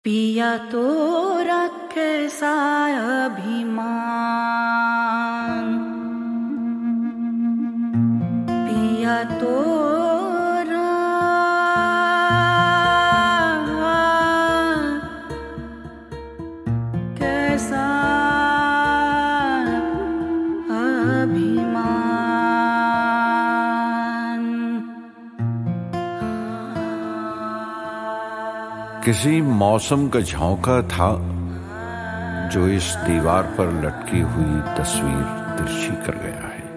पिया तोरा कैसा अभिमान, पिया तोरा कैसा अभिमान। किसी मौसम का झोंका था जो इस दीवार पर लटकी हुई तस्वीर तिरछी कर गया है।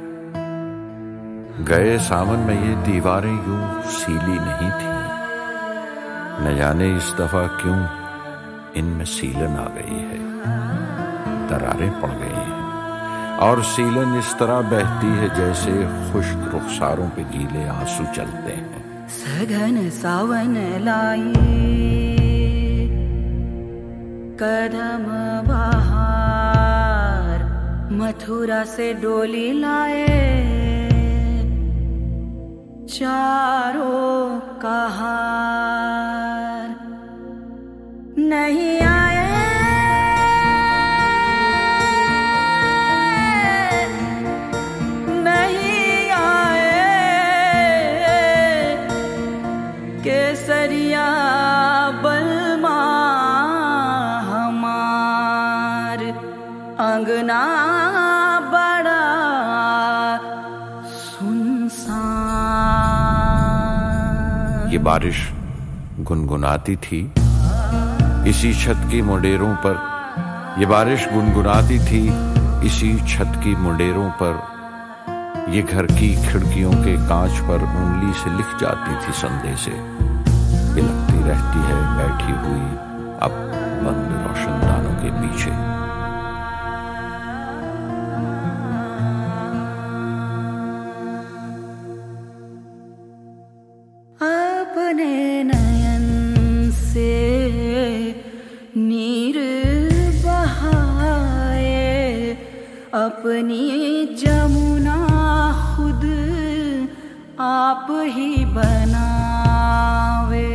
गए सावन में ये दीवारें यूं सीली नहीं थी, न जाने इस दफा क्यों इनमें सीलन आ गई है, दरारें पड़ गई हैं और सीलन इस तरह बहती है जैसे खुश्क रुखसारों पे गीले आंसू चलते हैं। सघन सावन लाई कदम बहार, मथुरा से डोली लाए चारों कहार। नहीं आए नहीं आए केसरिया बलमा हमार, अंगना बड़ा सुनसान। ये बारिश गुनगुनाती थी इसी छत की मुंडेरों पर, ये बारिश गुनगुनाती थी इसी छत की मुंडेरों पर। ये घर की खिड़कियों के कांच पर उंगली से लिख जाती थी संदेशे, बिलकती रहती है बैठी हुई अब बंद रोशनदानों के पीछे। अपने नयन से नीर बहाए, अपनी जमुना खुद आप ही बनावे।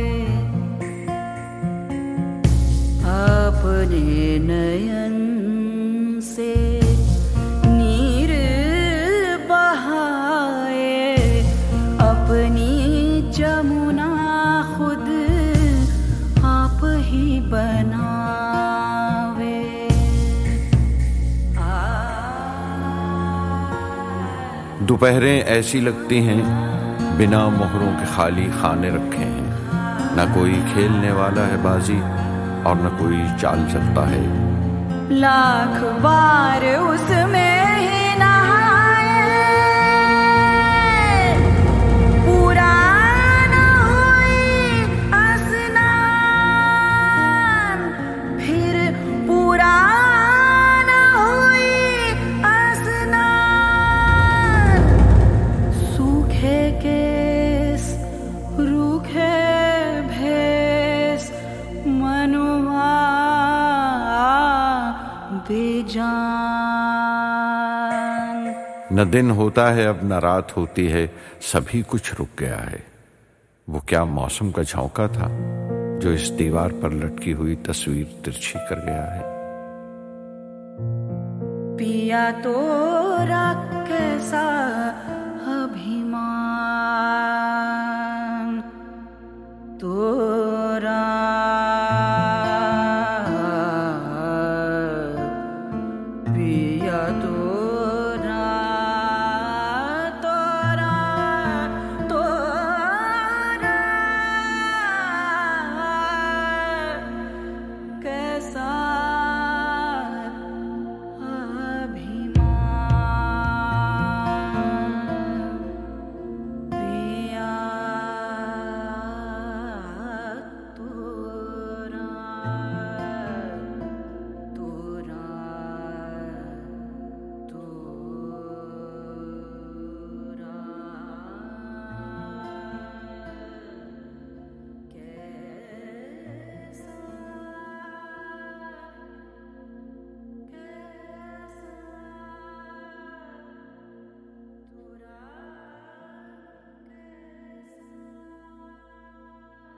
अपने नयन से नीर बहाए, अपनी जमुना खुद आप ही बनावे। दोपहरें ऐसी लगती हैं बिना मोहरों के खाली खाने रखे हैं, न कोई खेलने वाला है बाजी और न कोई चाल चलता है। लाख बार उसमें ही नहाए, पूरा न हुई स्नान, फिर पूरा न हुई स्नान। सूखे केस रूखे भेस, मनुआ बेजान। न दिन होता है अब न रात होती है, सभी कुछ रुक गया है। वो क्या मौसम का झोंका था जो इस दीवार पर लटकी हुई तस्वीर तिरछी कर गया है। पिया तोरा कैसा अभिमान, तोरा